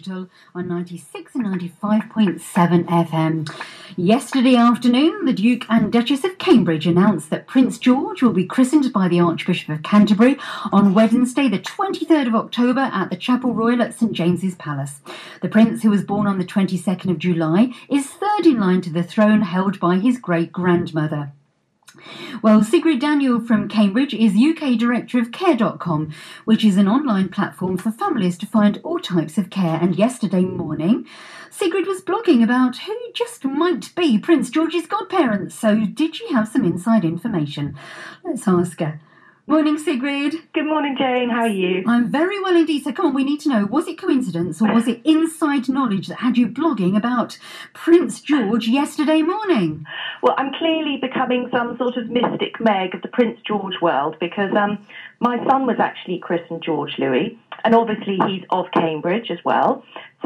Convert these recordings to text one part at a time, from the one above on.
digital on 96 and 95.7 FM. Yesterday afternoon, the Duke and Duchess of Cambridge announced that Prince George will be christened by the Archbishop of Canterbury on Wednesday, the 23rd of October at the Chapel Royal at St James's Palace. The Prince, who was born on the 22nd of July, is third in line to the throne held by his great-grandmother. Well, Sigrid Daniel from Cambridge is UK Director of Care.com, which is an online platform for families to find all types of care. And yesterday morning, Sigrid was blogging about who just might be Prince George's godparents. So did she have some inside information? Let's ask her. Morning, Sigrid. Good morning, Jane. How are you? I'm very well indeed. So come on, we need to know, was it coincidence or was it inside knowledge that had you blogging about Prince George yesterday morning? Well, I'm clearly becoming some sort of mystic Meg of the Prince George world because my son was actually christened George Louis, and obviously he's of Cambridge as well. So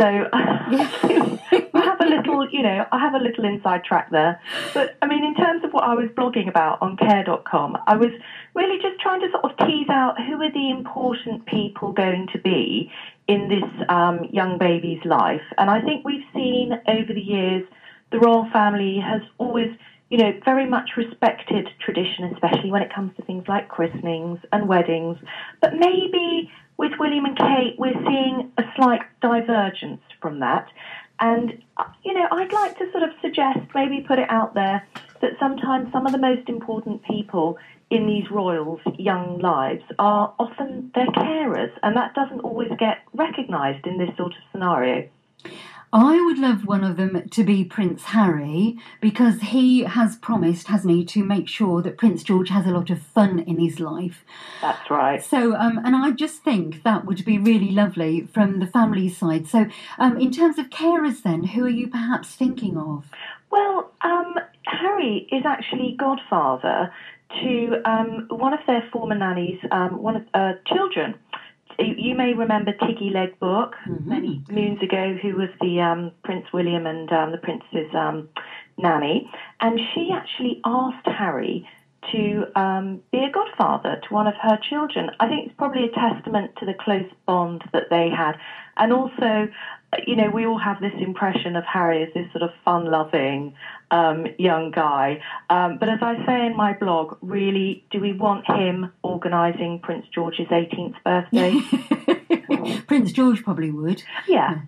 I have a little inside track there. But I mean, in terms of what I was blogging about on care.com, I was really just trying to sort of tease out who are the important people going to be in this young baby's life. And I think we've seen over the years the royal family has always, very much respected tradition, especially when it comes to things like christenings and weddings. But maybe with William and Kate, we're seeing a slight divergence from that. And, I'd like to sort of suggest, maybe put it out there, that sometimes some of the most important people in these royals' young lives are often their carers, and that doesn't always get recognised in this sort of scenario. I would love one of them to be Prince Harry, because he has promised, hasn't he, to make sure that Prince George has a lot of fun in his life. That's right. So, and I just think that would be really lovely from the family side. So, in terms of carers then, who are you perhaps thinking of? Well, Harry is actually godfather to one of their former nannies, children. You may remember Tiggy Legbook many moons ago, who was the Prince William and the Prince's nanny. And she actually asked Harry to be a godfather to one of her children. I think it's probably a testament to the close bond that they had. And also, we all have this impression of Harry as this sort of fun-loving young guy. But as I say in my blog, really, do we want him organising Prince George's 18th birthday? Prince George probably would. Yeah.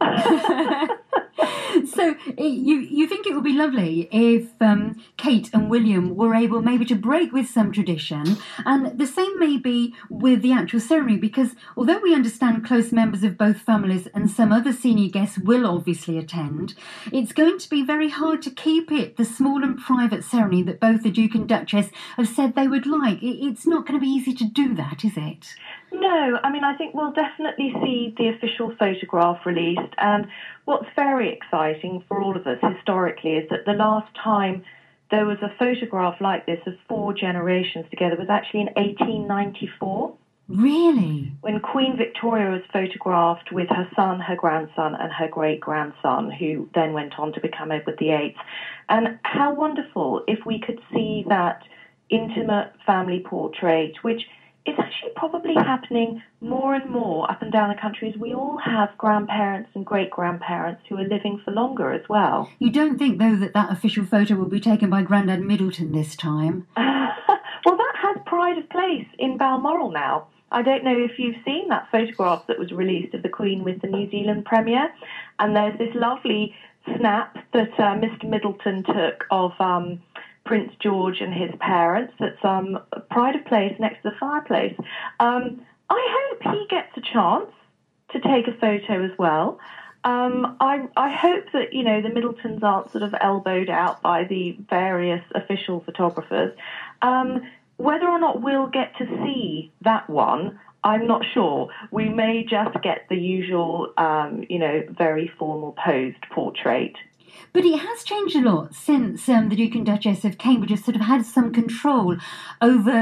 So you think it would be lovely if Kate and William were able maybe to break with some tradition, and the same may be with the actual ceremony, because although we understand close members of both families and some other senior guests will obviously attend, it's going to be very hard to keep it the small and private ceremony that both the Duke and Duchess have said they would like. It's not going to be easy to do that, is it? No, I mean, I think we'll definitely see the official photograph released, and what's very exciting for all of us historically is that the last time there was a photograph like this of 4 generations together was actually in 1894. Really? When Queen Victoria was photographed with her son, her grandson, and her great-grandson, who then went on to become Edward VIII. And how wonderful if we could see that intimate family portrait, which is actually probably happening more and more up and down the country, as we all have grandparents and great-grandparents who are living for longer as well. You don't think, though, that official photo will be taken by Grandad Middleton this time? Well, that has pride of place in Balmoral now. I don't know if you've seen that photograph that was released of the Queen with the New Zealand Premier, and there's this lovely snap that Mr. Middleton took of Prince George and his parents. That's pride of place next to the fireplace. I hope he gets a chance to take a photo as well. I hope that, the Middletons aren't sort of elbowed out by the various official photographers. Whether or not we'll get to see that one, I'm not sure. We may just get the usual, very formal posed portrait. But it has changed a lot since the Duke and Duchess of Cambridge have sort of had some control over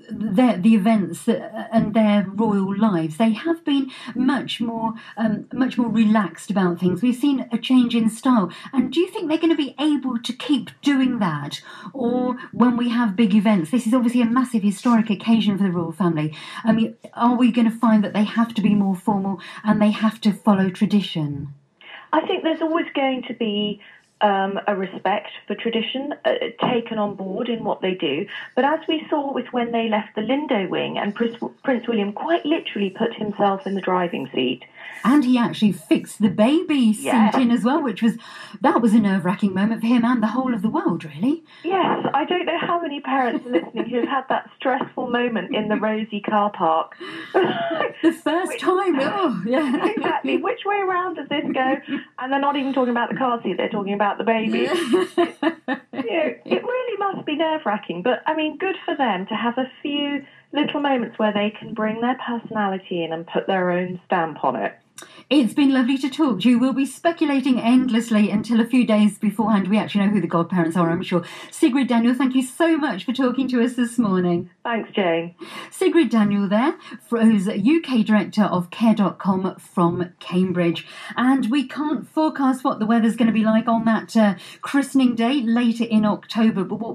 the events and their royal lives, they have been much more relaxed about things. We've seen a change in style. And do you think they're going to be able to keep doing that? Or when we have big events, this is obviously a massive historic occasion for the royal family. I mean, are we going to find that they have to be more formal and they have to follow tradition? I think there's always going to be a respect for tradition taken on board in what they do. But as we saw with when they left the Lindo wing, and Prince William quite literally put himself in the driving seat. And he actually fixed the baby seat in as well, that was a nerve-wracking moment for him and the whole of the world, really. Yes, I don't know how many parents are listening who have had that stressful moment in the Rosie car park. The first time, Exactly. Which way around does this go? And they're not even talking about the car seat, they're talking about the baby. It really must be nerve-wracking, but I mean, good for them to have a few little moments where they can bring their personality in and put their own stamp on it. It's been lovely to talk to you. We'll be speculating endlessly until a few days beforehand we actually know who the godparents are, I'm sure. Sigrid Daniel, thank you so much for talking to us this morning. Thanks, Jane. Sigrid Daniel there, who's UK Director of Care.com from Cambridge. And we can't forecast what the weather's going to be like on that christening day later in October, but what